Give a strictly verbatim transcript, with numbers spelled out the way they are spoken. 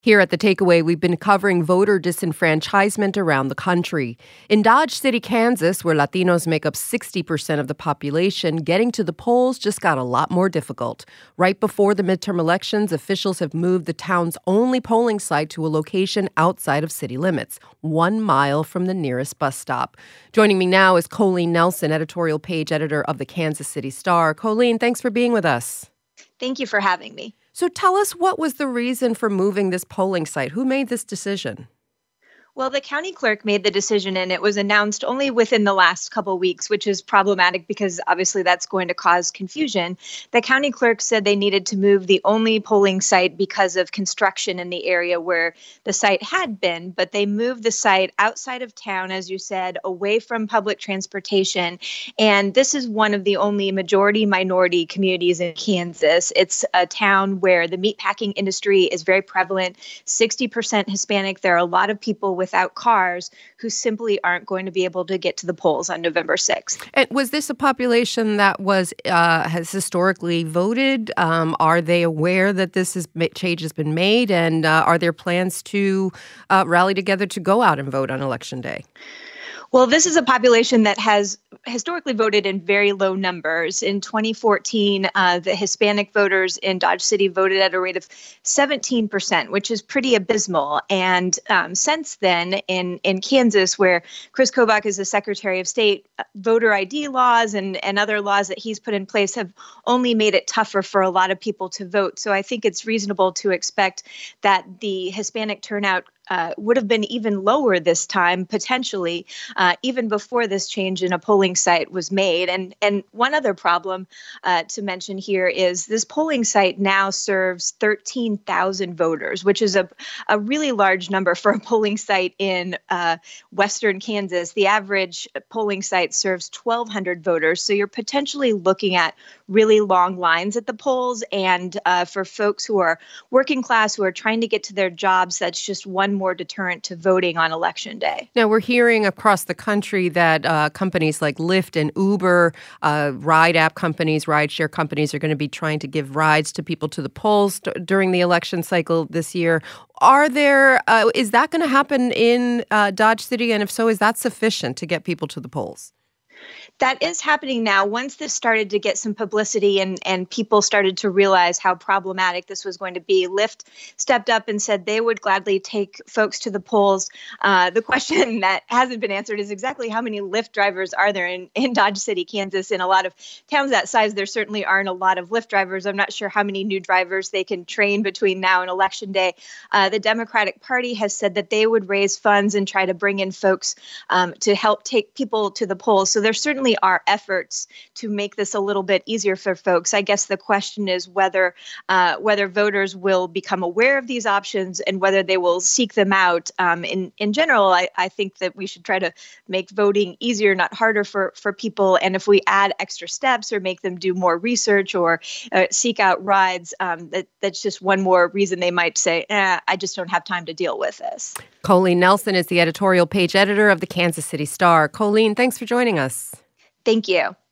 Here at The Takeaway, we've been covering voter disenfranchisement around the country. In Dodge City, Kansas, where Latinos make up sixty percent of the population, getting to the polls just got a lot more difficult. Right before the midterm elections, officials have moved the town's only polling site to a location outside of city limits, one mile from the nearest bus stop. Joining me now is Colleen Nelson, editorial page editor of the Kansas City Star. Colleen, thanks for being with us. Thank you for having me. So tell us, what was the reason for moving this polling site? Who made this decision? Well, the county clerk made the decision, and it was announced only within the last couple weeks, which is problematic because obviously that's going to cause confusion. The county clerk said they needed to move the only polling site because of construction in the area where the site had been, but they moved the site outside of town, as you said, away from public transportation. And this is one of the only majority-minority communities in Kansas. It's a town where the meatpacking industry is very prevalent, sixty percent Hispanic. There are a lot of people without cars who simply aren't going to be able to get to the polls on November sixth. And was this a population that was uh, has historically voted? Um, are they aware that this is, change has been made? And uh, are there plans to uh, rally together to go out and vote on Election Day? Well, this is a population that has historically voted in very low numbers. In twenty fourteen, uh, the Hispanic voters in Dodge City voted at a rate of seventeen percent, which is pretty abysmal. And um, since then, in, in Kansas, where Chris Kobach is the Secretary of State, voter I D laws and, and other laws that he's put in place have only made it tougher for a lot of people to vote. So I think it's reasonable to expect that the Hispanic turnout Uh, would have been even lower this time, potentially, uh, even before this change in a polling site was made. And and one other problem uh, to mention here is this polling site now serves thirteen thousand voters, which is a, a really large number for a polling site in uh, western Kansas. The average polling site serves twelve hundred voters, so you're potentially looking at really long lines at the polls. And uh, for folks who are working class, who are trying to get to their jobs, that's just one more deterrent to voting on Election Day. Now, we're hearing across the country that uh, companies like Lyft and Uber, uh, ride app companies, rideshare companies, are going to be trying to give rides to people to the polls d- during the election cycle this year. Are there, uh, is that going to happen in uh, Dodge City? And if so, is that sufficient to get people to the polls? That is happening now. Once this started to get some publicity and, and people started to realize how problematic this was going to be, Lyft stepped up and said they would gladly take folks to the polls. Uh, the question that hasn't been answered is exactly how many Lyft drivers are there in, in Dodge City, Kansas? In a lot of towns that size, there certainly aren't a lot of Lyft drivers. I'm not sure how many new drivers they can train between now and Election Day. Uh, the Democratic Party has said that they would raise funds and try to bring in folks um, to help take people to the polls. So there certainly are efforts to make this a little bit easier for folks. I guess the question is whether uh, whether voters will become aware of these options and whether they will seek them out. Um, in in general, I, I think that we should try to make voting easier, not harder for, for people. And if we add extra steps or make them do more research or uh, seek out rides, um, that, that's just one more reason they might say, eh, I just don't have time to deal with this. Colleen Nelson is the editorial page editor of the Kansas City Star. Colleen, thanks for joining us. Thank you.